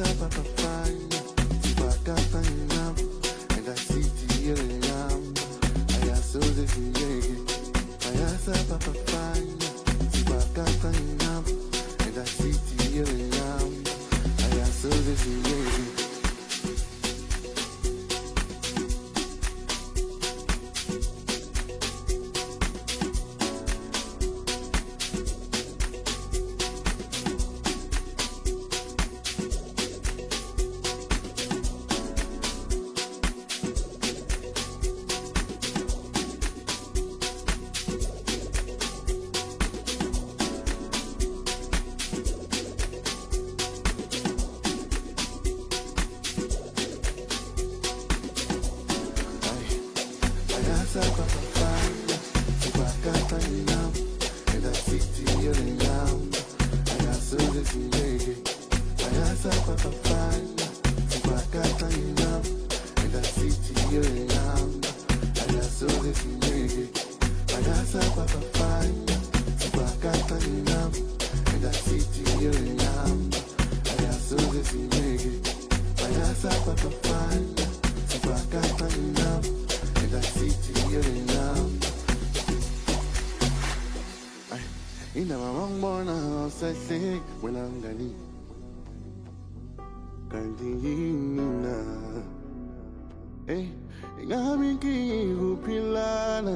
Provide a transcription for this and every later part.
papafanya, sipakafanya, enda siti yele yamba, ayasoze siyege. Ayasa papafanya, sipakafanya, enda siti yele yamba, ayasoze siyege. Papafanya, sipakafanya, enda siti yele yamba, ayasoze siyege. Ayasa papafanya, sipakafanya, enda siti yele yamba, ayasoze siyege. Ayasa papafanya, sipakafanya, enda siti yele yamba, ayasoze siyege. Ayasa papafanya, sipakafanya, enda siti yele yamba. Ina mamambona osese welangani kandina ingami ngikupilana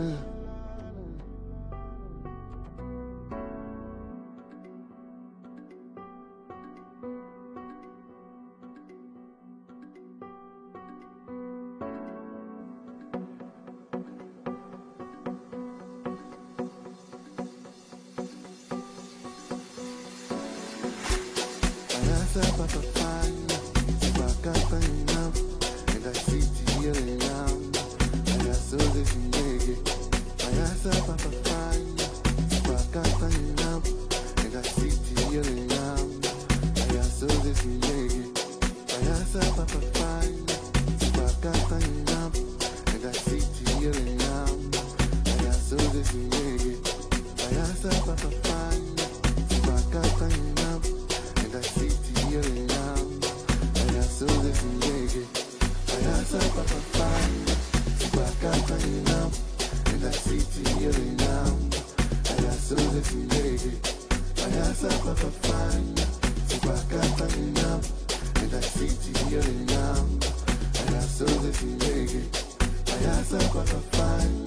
Papafanya, sipakafanya, enda siti yele yamba, ayasoze siyege. Ayasa papafanya, sipakafanya, enda siti yele yamba, ayasoze siyege. Ayasa papafanya, sipakafanya, enda siti yele yamba, ayasoze siyege. Ayasa papafanya, sipakafanya, enda siti yele yamba, ayasoze siyege. Ayasa papafanya, sipakafanya, enda siti yele yamba, ayasoze siyege. Ayasa papafanya, sipakafanya, enda siti yele yamba, ayasoze siyege. Ayasa papafanya.